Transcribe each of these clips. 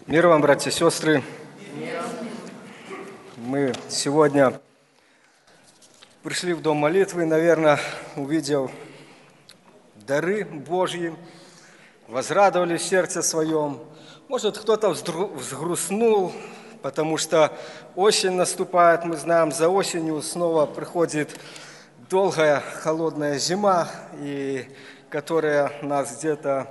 Мир вам, братья и сестры. Мы сегодня пришли в Дом молитвы, наверное, увидев дары Божьи, возрадовали в сердце своем. Может, кто-то взгрустнул, потому что осень наступает, мы знаем, за осенью снова приходит долгая холодная зима, и которая нас где-то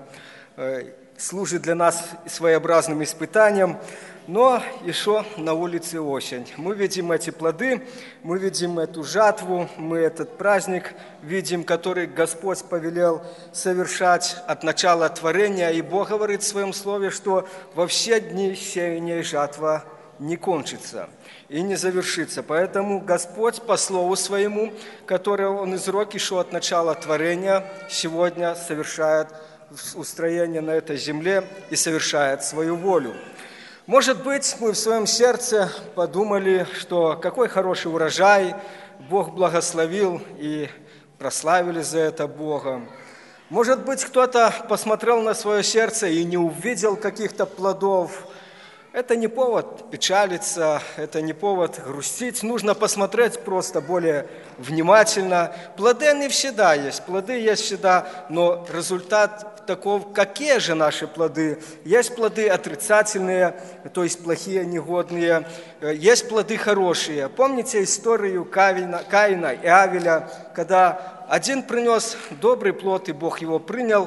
служит для нас своеобразным испытанием. Но еще на улице осень. Мы видим эти плоды, мы видим эту жатву, мы этот праздник видим, который Господь повелел совершать от начала творения. И Бог говорит в Своем Слове, что во все дни сеяния и жатва не кончится и не завершится. Поэтому Господь по Слову Своему, которое Он изрек еще от начала творения, сегодня совершает устроение на этой земле и совершает свою волю. Может быть, мы в своем сердце подумали, что какой хороший урожай, Бог благословил и прославили за это Бога. Может быть, кто-то посмотрел на свое сердце и не увидел каких-то плодов. Это не повод печалиться, это не повод грустить. Нужно посмотреть просто более внимательно. Плоды не всегда есть, плоды есть всегда, но результат таков, какие же наши плоды. Есть плоды отрицательные, то есть плохие, негодные. Есть плоды хорошие. Помните историю Каина и Авеля, когда один принес добрый плод, и Бог его принял,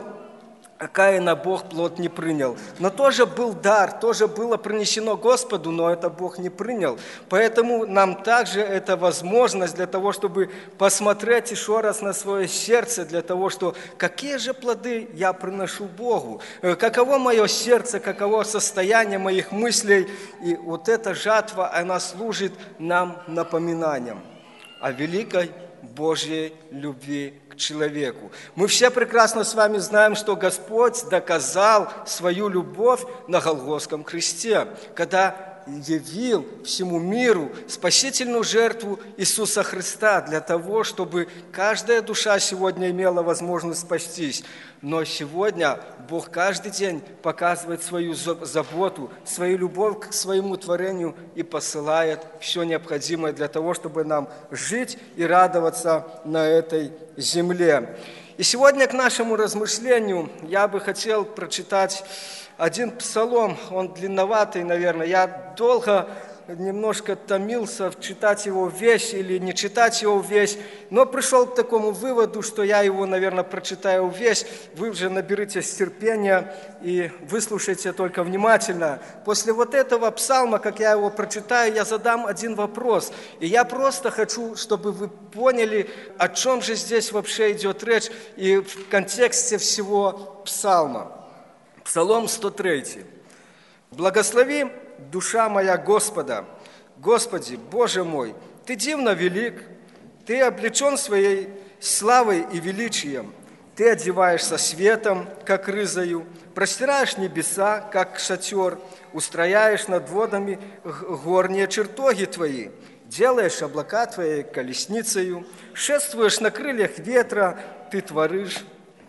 а Каина Бог плод не принял. Но тоже был дар, тоже было принесено Господу, но это Бог не принял. Поэтому нам также это возможность для того, чтобы посмотреть еще раз на свое сердце, для того, что какие же плоды я приношу Богу, каково мое сердце, каково состояние моих мыслей. И вот эта жатва, она служит нам напоминанием о великой Божьей любви к человеку. Мы все прекрасно с вами знаем, что Господь доказал свою любовь на Голгофском кресте, когда явил всему миру спасительную жертву Иисуса Христа для того, чтобы каждая душа сегодня имела возможность спастись. Но сегодня Бог каждый день показывает свою заботу, свою любовь к своему творению и посылает все необходимое для того, чтобы нам жить и радоваться на этой земле. И сегодня к нашему размышлению я бы хотел прочитать один псалом, он длинноватый, наверное. Я долго немножко томился читать его весь или не читать его весь, но пришел к такому выводу, что я его, наверное, прочитаю весь. Вы уже наберитесь терпения и выслушайте только внимательно. После вот этого псалма, как я его прочитаю, я задам один вопрос. И я просто хочу, чтобы вы поняли, о чем же здесь вообще идет речь и в контексте всего псалма. Псалом 103. «Благослови, душа моя, Господа! Господи, Боже мой, Ты дивно велик, Ты облечен своей славой и величием, Ты одеваешься светом, как рызою, простираешь небеса, как шатер, устрояешь над водами горние чертоги Твои, делаешь облака Твоей колесницею, шествуешь на крыльях ветра, Ты творишь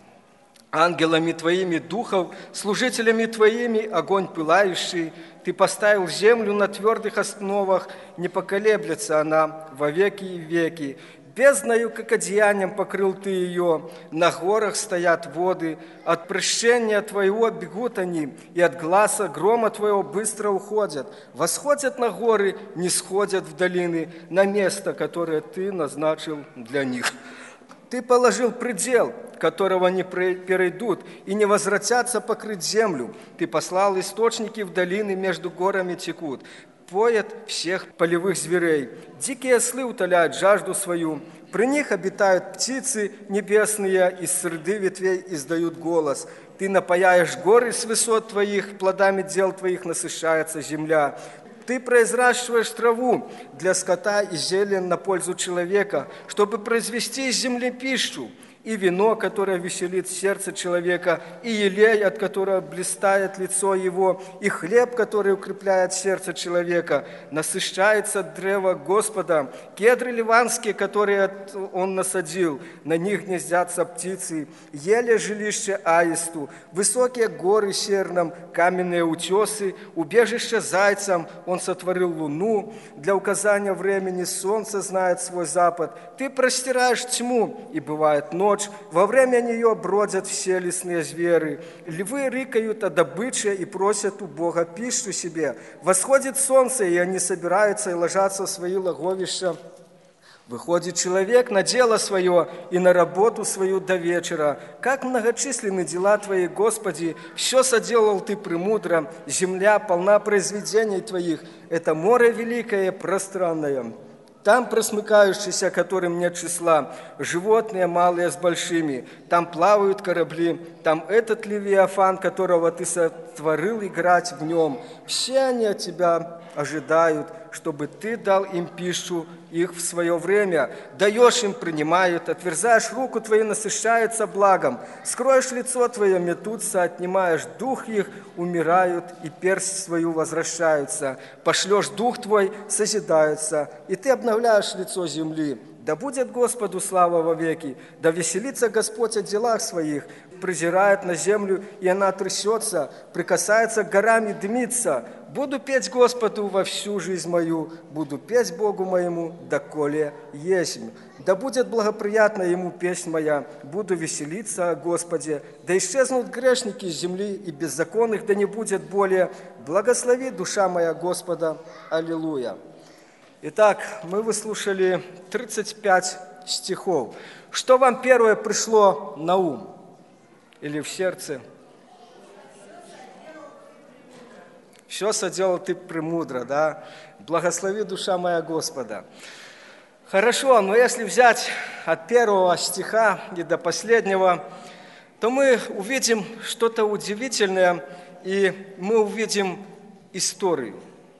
ангелами Твоими духов, служителями Твоими огонь пылающий. Ты поставил землю на твердых основах, не поколеблется она во веки и веки. Бездною, как одеянием, покрыл Ты ее, на горах стоят воды. От прещения Твоего бегут они, и от гласа грома Твоего быстро уходят. Восходят на горы, не сходят в долины, на место, которое Ты назначил для них. Ты положил предел, которого не перейдут, и не возвратятся покрыть землю. Ты послал источники в долины, между горами текут. Поят всех полевых зверей. Дикие ослы утоляют жажду свою. При них обитают птицы небесные, из среды ветвей издают голос. Ты напояешь горы с высот Твоих, плодами дел Твоих насыщается земля. Ты произращиваешь траву для скота и зелень на пользу человека, чтобы произвести из земли пищу. и вино, которое веселит сердце человека, и елей, от которого блистает лицо его, и хлеб, который укрепляет сердце человека. Насыщается древо Господа, кедры ливанские, которые он насадил, на них гнездятся птицы, еле жилище аисту, высокие горы серном, каменные утесы, убежище зайцам, он сотворил луну, для указания времени солнце знает свой запад. Ты простираешь тьму, и бывает ночь, во время нее бродят все лесные звери. Львы рыкают о добыче и просят у Бога пищу себе. Восходит солнце, и они собираются и ложатся в свои логовища. Выходит человек на дело свое и на работу свою до вечера. Как многочисленны дела Твои, Господи, все соделал Ты премудро, земля полна произведений Твоих, это море великое, пространное. Там просмыкающиеся, которым нет числа, животные малые с большими, там плавают корабли, там этот левиафан, которого Ты сотворил играть в нем. Все они от Тебя ожидают, чтобы Ты дал им пищу их в свое время. Даешь им, принимают, отверзаешь руку Твою, насыщаются благом. Скроешь лицо Твое, метутся, отнимаешь дух их, умирают, и персть свою возвращаются. Пошлешь дух Твой, созидаются, и Ты обновляешь лицо земли. Да будет Господу слава вовеки, да веселится Господь о делах своих, презирает на землю, и она трясется, прикасается к горам и дымится. Буду петь Господу во всю жизнь мою, буду петь Богу моему, доколе есмь. Да будет благоприятна Ему песнь моя, буду веселиться о Господе. Да исчезнут грешники из земли, и беззаконных да не будет более. Благослови душа моя Господа. Аллилуйя. Итак, мы выслушали 35 стихов. Что вам первое пришло на ум или в сердце? Все соделал Ты премудро, да? Благослови душа моя Господа. Хорошо, но если взять от первого стиха и до последнего, то мы увидим что-то удивительное, и мы увидим историю.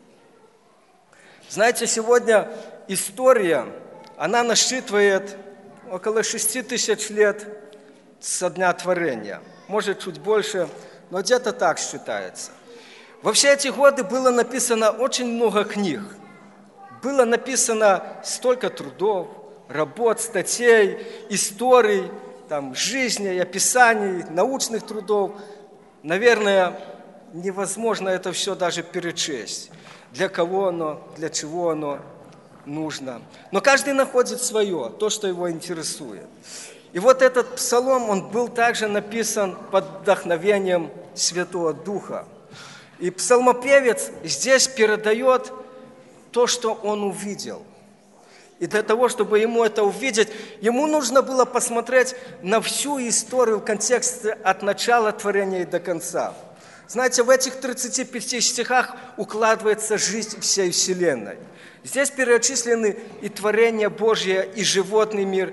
Знаете, сегодня история, она насчитывает около 6000 лет со дня творения. Может, чуть больше, но где-то так считается. Во все эти годы было написано очень много книг. Было написано столько трудов, работ, статей, историй, жизней, описаний, научных трудов. Наверное, невозможно это все даже перечесть. Для кого оно, для чего оно нужно. Но каждый находит свое, то, что его интересует. И вот этот псалом, он был также написан под вдохновением Святого Духа. И псалмопевец здесь передает то, что он увидел. И для того, чтобы ему это увидеть, ему нужно было посмотреть на всю историю в контексте от начала творения и до конца. Знаете, в этих 35 стихах укладывается жизнь всей Вселенной. Здесь перечислены и творение Божье, и животный мир,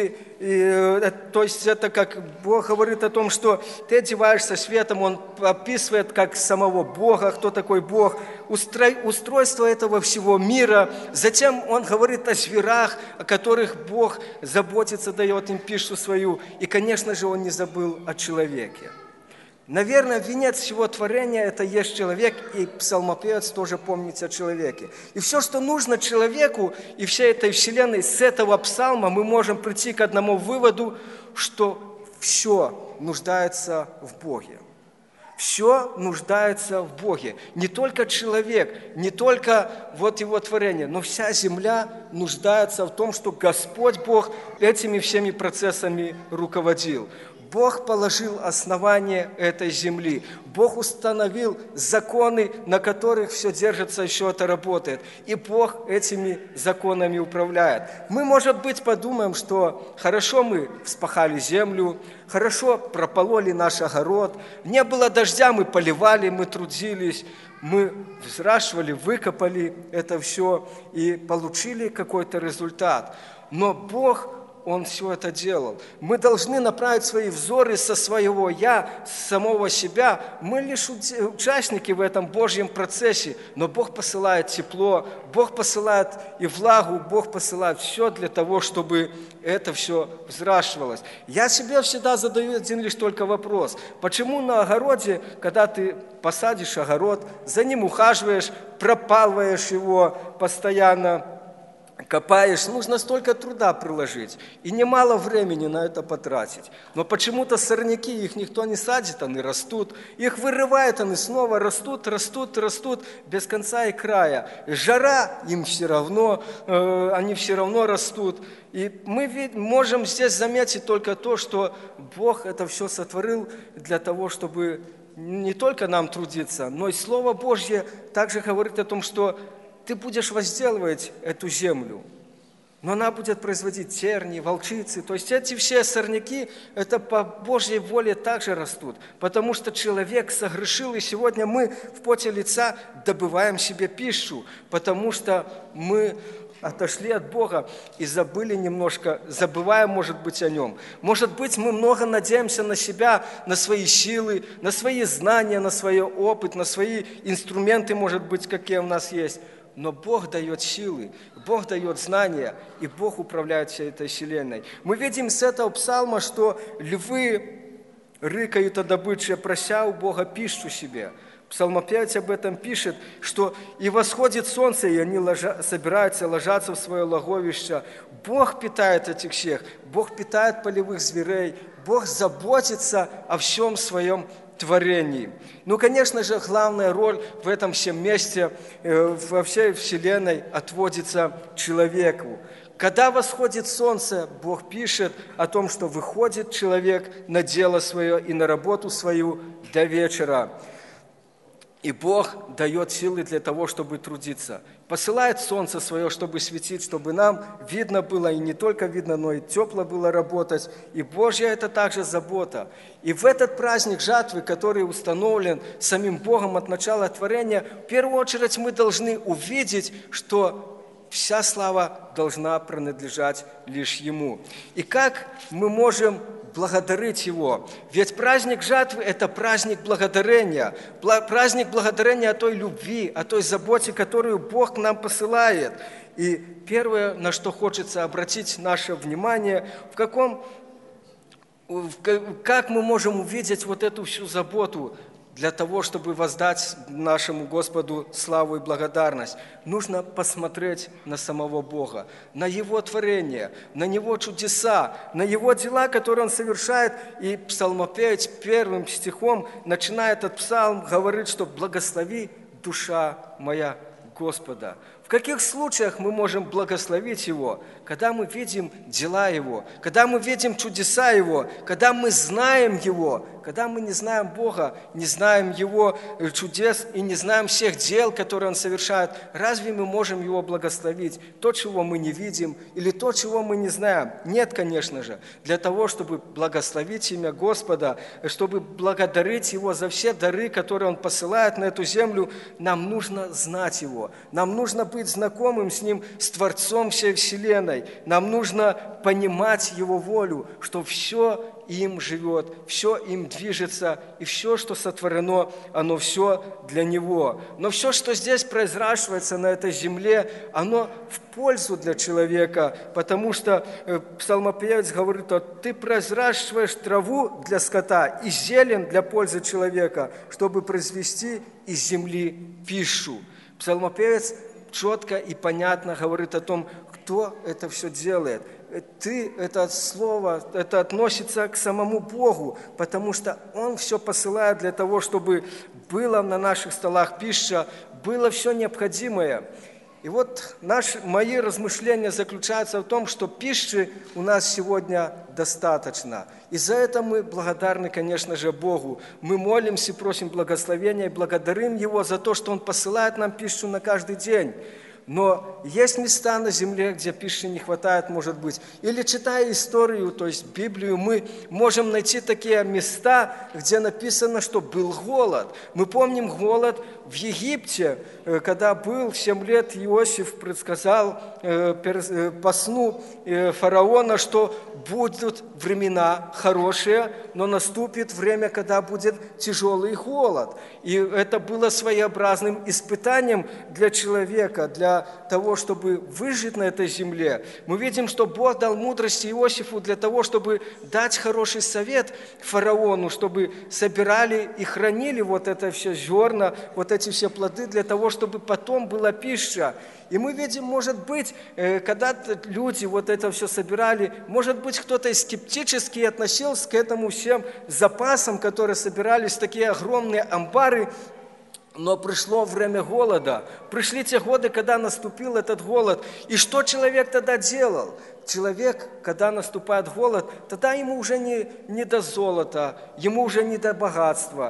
то есть это как Бог говорит о том, что ты одеваешься светом, Он описывает как самого Бога, кто такой Бог, устройство этого всего мира. Затем Он говорит о зверях, о которых Бог заботится, дает им пищу свою. И, конечно же, Он не забыл о человеке. Наверное, венец всего творения – это есть человек, и псалмопевец тоже помнит о человеке. И все, что нужно человеку и всей этой вселенной, с этого псалма мы можем прийти к одному выводу, что все нуждается в Боге. Все нуждается в Боге. Не только человек, не только вот его творение, но вся земля нуждается в том, что Господь Бог этими всеми процессами руководил. Бог положил основание этой земли. Бог установил законы, на которых все держится и все это работает. И Бог этими законами управляет. Мы, может быть, подумаем, что хорошо мы вспахали землю, хорошо пропололи наш огород, не было дождя, мы поливали, мы трудились, мы взращивали, выкопали это все и получили какой-то результат. Но Бог, Он все это делал. Мы должны направить свои взоры со своего «я», с самого себя. Мы лишь участники в этом Божьем процессе, но Бог посылает тепло, Бог посылает и влагу, Бог посылает все для того, чтобы это все взращивалось. Я себе всегда задаю один лишь только вопрос. Почему на огороде, когда ты посадишь огород, за ним ухаживаешь, пропалываешь его постоянно, копаешь, нужно столько труда приложить и немало времени на это потратить. Но почему-то сорняки, их никто не садит, они растут, их вырывает, они снова растут, без конца и края. Жара им все равно, они все равно растут. И мы можем здесь заметить только то, что Бог это все сотворил для того, чтобы не только нам трудиться, но и Слово Божье также говорит о том, что ты будешь возделывать эту землю, но она будет производить терни, волчицы. То есть эти все сорняки, это по Божьей воле также растут, потому что человек согрешил, и сегодня мы в поте лица добываем себе пищу, потому что мы отошли от Бога и забываем, может быть, о Нем. Может быть, мы много надеемся на себя, на свои силы, на свои знания, на свой опыт, на свои инструменты, может быть, какие у нас есть. Но Бог дает силы, Бог дает знания, и Бог управляет всей этой вселенной. Мы видим с этого псалма, что львы рыкают о добыче, прося у Бога пищу себе. Псалмопевец об этом пишет, что «и восходит солнце, и они собираются, ложатся в свое логовище». Бог питает этих всех, Бог питает полевых зверей, Бог заботится о всем своем творении. Ну, конечно же, главная роль в этом всем месте, во всей вселенной отводится человеку. Когда восходит солнце, Бог пишет о том, что выходит человек на дело свое и на работу свою до вечера. И Бог дает силы для того, чтобы трудиться. Посылает солнце свое, чтобы светить, чтобы нам видно было, и не только видно, но и тепло было работать. И Божья это также забота. И в этот праздник жатвы, который установлен самим Богом от начала творения, в первую очередь мы должны увидеть, что вся слава должна принадлежать лишь Ему. И как мы можем благодарить Его? Ведь праздник жатвы – это праздник благодарения о той любви, о той заботе, которую Бог нам посылает. И первое, на что хочется обратить наше внимание, как мы можем увидеть вот эту всю заботу для того, чтобы воздать нашему Господу славу и благодарность. Нужно посмотреть на самого Бога, на Его творение, на Его чудеса, на Его дела, которые Он совершает. И псалмопевец первым стихом, начиная этот псалм, говорит, что «благослови, душа моя, Господа». В каких случаях мы можем благословить Его? Когда мы видим дела Его, когда мы видим чудеса Его, когда мы знаем Его, когда мы не знаем Бога, не знаем Его чудес и не знаем всех дел, которые Он совершает. Разве мы можем Его благословить? То, чего мы не видим, или то, чего мы не знаем? Нет, конечно же. Для того, чтобы благословить имя Господа, чтобы благодарить Его за все дары, которые Он посылает на эту землю, нам нужно знать Его. Нам нужно быть знакомым с Ним, с Творцом всей вселенной. Нам нужно понимать Его волю, что все им живет, все им движется, и все, что сотворено, оно все для Него. Но все, что здесь произращивается на этой земле, оно в пользу для человека, потому что псалмопевец говорит, что ты произращиваешь траву для скота и зелень для пользы человека, чтобы произвести из земли пищу. Псалмопевец четко и понятно говорит о том, кто это все делает. Это слово, это относится к самому Богу, потому что Он все посылает для того, чтобы было на наших столах пища, было все необходимое. И вот мои размышления заключаются в том, что пищи у нас сегодня достаточно. И за это мы благодарны, конечно же, Богу. Мы молимся, просим благословения и благодарим Его за то, что Он посылает нам пищу на каждый день. Но есть места на земле, где пищи не хватает, может быть. Или читая историю, то есть Библию, мы можем найти такие места, где написано, что был голод. Мы помним голод в Египте, когда был 7 лет, Иосиф предсказал по сну фараона, что будут времена хорошие, но наступит время, когда будет тяжелый голод. И это было своеобразным испытанием для человека, для того, чтобы выжить на этой земле. Мы видим, что Бог дал мудрости Иосифу для того, чтобы дать хороший совет фараону, чтобы собирали и хранили вот это все зерна, вот эти все плоды для того, чтобы потом была пища. И мы видим, может быть, когда люди вот это все собирали, может быть, кто-то скептически относился к этому всем запасам, которые собирались в такие огромные амбары. Но пришло время голода. Пришли те годы, когда наступил этот голод. И что человек тогда делал? Человек, когда наступает голод, тогда ему уже не до золота, ему уже не до богатства,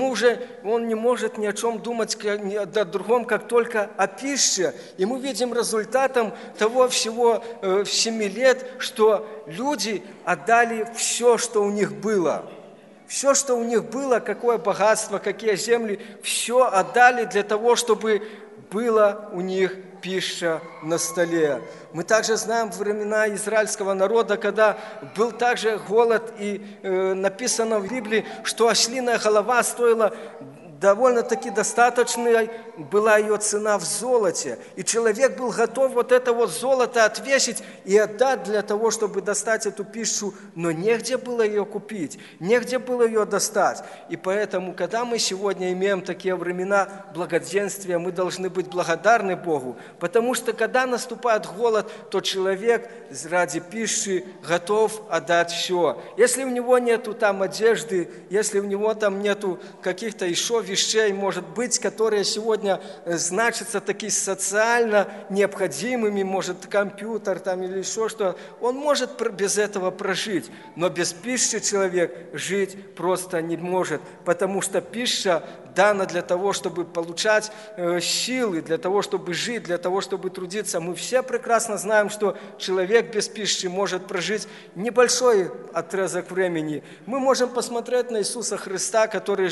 он не может ни о чем думать о другом, как только о пище. И мы видим результатом того всего 7 лет, что люди отдали все, что у них было. Все, что у них было, какое богатство, какие земли, все отдали для того, чтобы была у них пища на столе. Мы также знаем времена израильского народа, когда был также голод, и написано в Библии, что ослиная голова стоила довольно-таки достаточной, была ее цена в золоте. И человек был готов вот это вот золото отвесить и отдать для того, чтобы достать эту пищу, но негде было ее купить, негде было ее достать. И поэтому, когда мы сегодня имеем такие времена благоденствия, мы должны быть благодарны Богу, потому что, когда наступает голод, то человек ради пищи готов отдать все. Если у него нету там одежды, если у него там нету каких-то еще вещей, может быть, которые сегодня значатся такие социально необходимыми, может, компьютер там или еще что, он может без этого прожить, но без пищи человек жить просто не может, потому что пища дана для того, чтобы получать силы, для того, чтобы жить, для того, чтобы трудиться. Мы все прекрасно знаем, что человек без пищи может прожить небольшой отрезок времени. Мы можем посмотреть на Иисуса Христа, который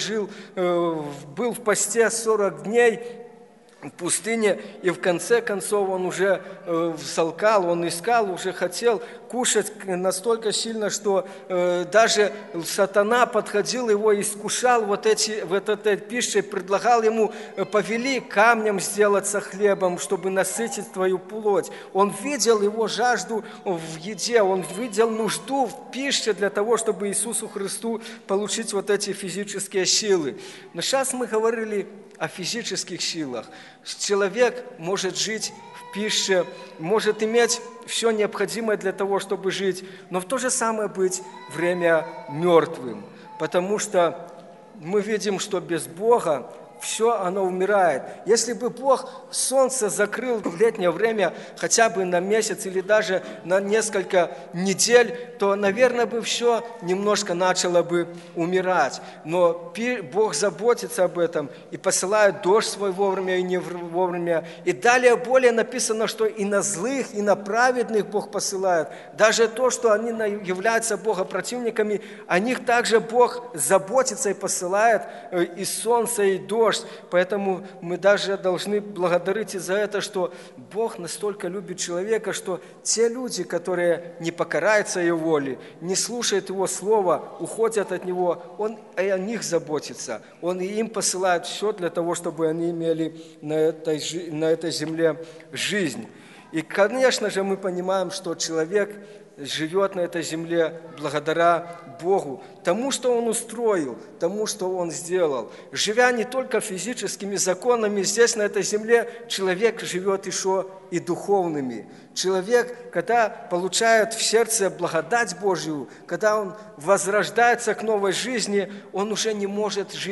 был в посте 40 дней в пустыне, и в конце концов он уже взалкал, он искал, уже хотел кушать настолько сильно, что даже сатана подходил, его искушал вот этой пищей, предлагал ему: повели камнем сделаться хлебом, чтобы насытить твою плоть. Он видел его жажду в еде, он видел нужду в пище для того, чтобы Иисусу Христу получить вот эти физические силы. Но сейчас мы говорили о физических силах. Человек может жить в пище, может иметь все необходимое для того, чтобы жить, но в то же самое быть время мертвым, потому что мы видим, что без Бога все оно умирает. Если бы Бог солнце закрыл в летнее время хотя бы на месяц или даже на несколько недель, то, наверное, бы все немножко начало бы умирать. Но Бог заботится об этом и посылает дождь свой вовремя и не вовремя. И далее более написано, что и на злых, и на праведных Бог посылает. Даже то, что они являются богопротивниками, о них также Бог заботится и посылает и солнце, и дождь. Поэтому мы даже должны благодарить и за это, что Бог настолько любит человека, что те люди, которые не покоряются Его воле, не слушают Его слова, уходят от Него, Он и о них заботится. Он и им посылает все для того, чтобы они имели на этой земле жизнь. И, конечно же, мы понимаем, что человек живет на этой земле благодаря Богу, тому, что Он устроил, тому, что Он сделал. Живя не только физическими законами, здесь, на этой земле, человек живет еще и духовными. Человек, когда получает в сердце благодать Божью, когда он возрождается к новой жизни, он уже не может жить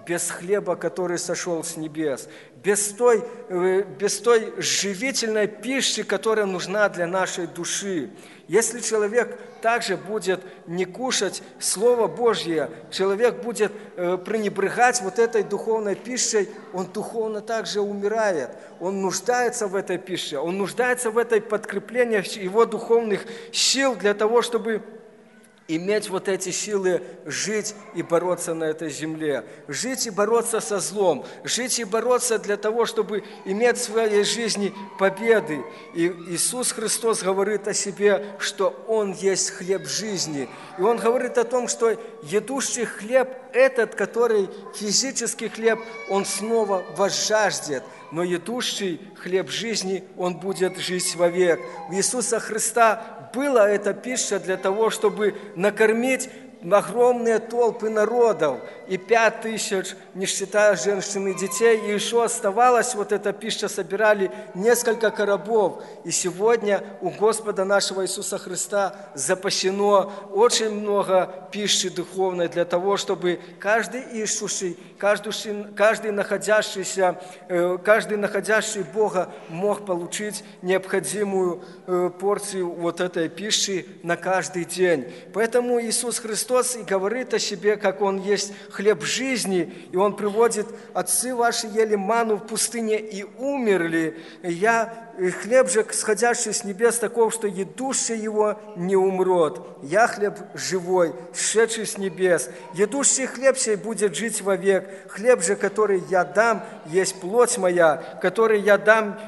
без хлеба, который сошел с небес, без той живительной пищи, которая нужна для нашей души. Если человек также будет не кушать Слово Божье, человек будет пренебрегать вот этой духовной пищей, он духовно также умирает. Он нуждается в этой пище, он нуждается в этой подкреплении его духовных сил для того, чтобы иметь вот эти силы жить и бороться на этой земле, жить и бороться со злом, жить и бороться для того, чтобы иметь в своей жизни победы. И Иисус Христос говорит о себе, что Он есть хлеб жизни. И Он говорит о том, что едущий хлеб этот, который физический хлеб, он снова возжаждет. Но едущий хлеб жизни, он будет жить вовек. У Иисуса Христа была эта пища для того, чтобы накормить огромные толпы народов, и 5000, не считая женщин и детей, и еще оставалась вот эта пища, собирали несколько коробов. И сегодня у Господа нашего Иисуса Христа запасено очень много пищи духовной для того, чтобы каждый ищущий, каждый находящий Бога мог получить необходимую порцию вот этой пищи на каждый день. Поэтому Иисус Христос и говорит о себе, как Он есть хлеб жизни, и Он приводит: «Отцы ваши ели ману в пустыне и умерли, хлеб же, сходящий с небес, таков, что едущий его не умрет. Я хлеб живой, сшедший с небес. Едущий хлеб сей будет жить вовек. Хлеб же, который я дам, есть плоть моя, которую я дам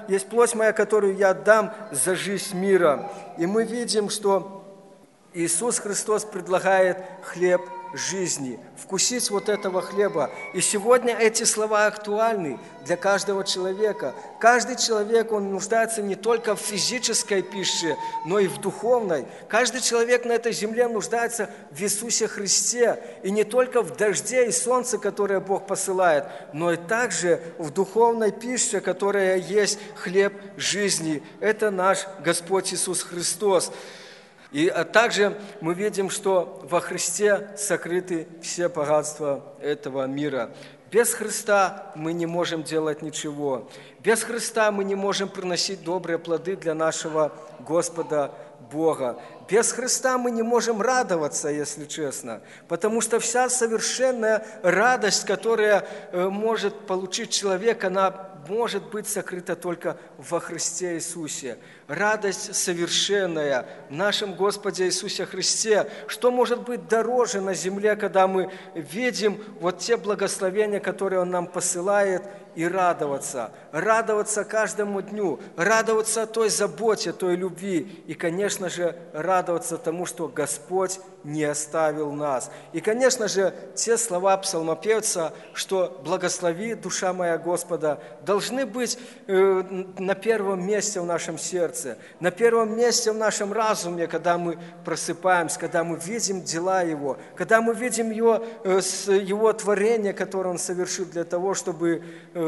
за жизнь мира». И мы видим, что Иисус Христос предлагает хлеб жизни, вкусить вот этого хлеба. И сегодня эти слова актуальны для каждого человека. Каждый человек, он нуждается не только в физической пище, но и в духовной. Каждый человек на этой земле нуждается в Иисусе Христе. И не только в дожде и солнце, которое Бог посылает, но и также в духовной пище, которая есть хлеб жизни. Это наш Господь Иисус Христос. И также мы видим, что во Христе сокрыты все богатства этого мира. Без Христа мы не можем делать ничего. Без Христа мы не можем приносить добрые плоды для нашего Господа Бога. Без Христа мы не можем радоваться, если честно, потому что вся совершенная радость, которая может получить человек, она может быть сокрыта только во Христе Иисусе. Радость совершенная в нашем Господе Иисусе Христе. Что может быть дороже на земле, когда мы видим вот те благословения, которые Он нам посылает, и радоваться. Радоваться каждому дню, радоваться той заботе, той любви. И, конечно же, радоваться тому, что Господь не оставил нас. И, конечно же, те слова псалмопевца, что «благослови, душа моя Господа», должны быть на первом месте в нашем сердце, на первом месте в нашем разуме, когда мы просыпаемся, когда мы видим дела Его, когда мы видим Его творение, которое Он совершил для того, чтобы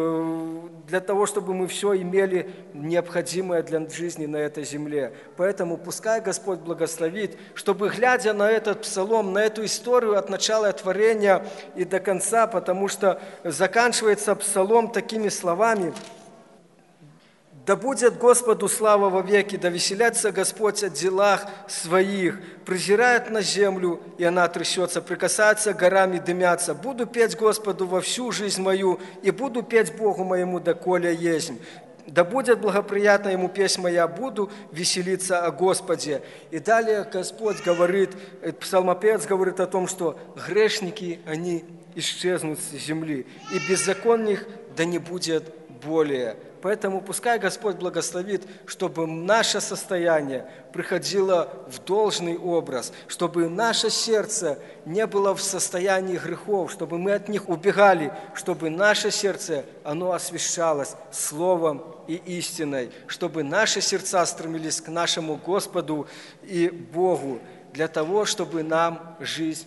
мы все имели необходимое для жизни на этой земле. Поэтому пускай Господь благословит, чтобы, глядя на этот псалом, на эту историю от начала творения и до конца, потому что заканчивается псалом такими словами: «Да будет Господу слава во веки, да веселятся Господь о делах своих, презирает на землю, и она трясется, прикасается к горам и дымятся. Буду петь Господу во всю жизнь мою, и буду петь Богу моему, доколе есть. Да будет благоприятна Ему песнь моя, буду веселиться о Господе». И далее Господь говорит, псалмопевец говорит о том, что грешники, они исчезнут с земли, и беззаконных да не будет более. Поэтому пускай Господь благословит, чтобы наше состояние приходило в должный образ, чтобы наше сердце не было в состоянии грехов, чтобы мы от них убегали, чтобы наше сердце, оно освящалось Словом и истиной, чтобы наши сердца стремились к нашему Господу и Богу, для того, чтобы нам жизнь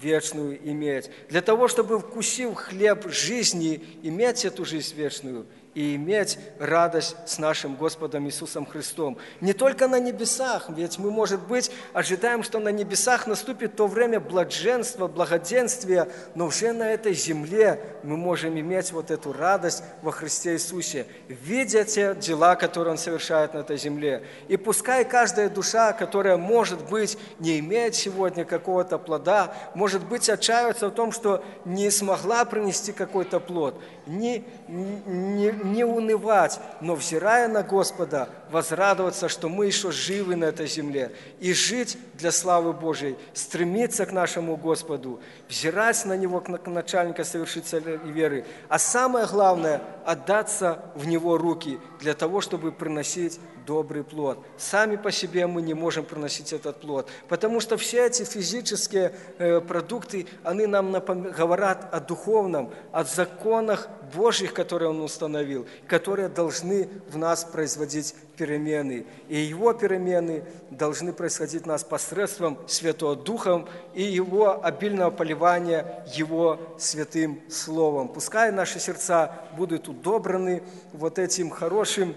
вечную иметь. Для того, чтобы, вкусив хлеб жизни, иметь эту жизнь вечную и иметь радость с нашим Господом Иисусом Христом. Не только на небесах, ведь мы, может быть, ожидаем, что на небесах наступит то время блаженства, благоденствия, но уже на этой земле мы можем иметь вот эту радость во Христе Иисусе, видя те дела, которые Он совершает на этой земле. И пускай каждая душа, которая, может быть, не имеет сегодня какого-то плода, может быть, отчаивается в том, что не смогла принести какой-то плод, не унывать, но, взирая на Господа, возрадоваться, что мы еще живы на этой земле, и жить для славы Божией, стремиться к нашему Господу, взирать на Него, как начальника совершителя веры, а самое главное – отдаться в Него руки для того, чтобы приносить добрый плод. Сами по себе мы не можем приносить этот плод, потому что все эти физические продукты, они нам говорят о духовном, о законах Божьих, которые Он установил, которые должны в нас производить перемены. И Его перемены должны происходить в нас посредством Святого Духа и Его обильного поливания Его святым Словом. Пускай наши сердца будут удобраны вот этим хорошим,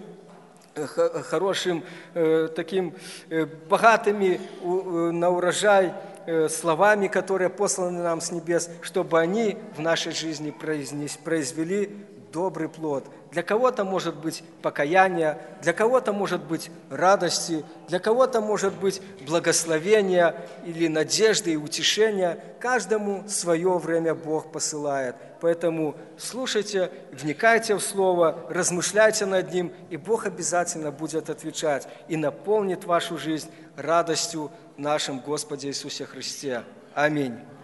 таким богатыми на урожай словами, которые посланы нам с небес, чтобы они в нашей жизни произвели добрый плод. Для кого-то может быть покаяние, для кого-то может быть радости, для кого-то может быть благословение или надежды и утешения. Каждому свое время Бог посылает. Поэтому слушайте, вникайте в Слово, размышляйте над ним, и Бог обязательно будет отвечать и наполнит вашу жизнь радостью в нашем Господе Иисусе Христе. Аминь.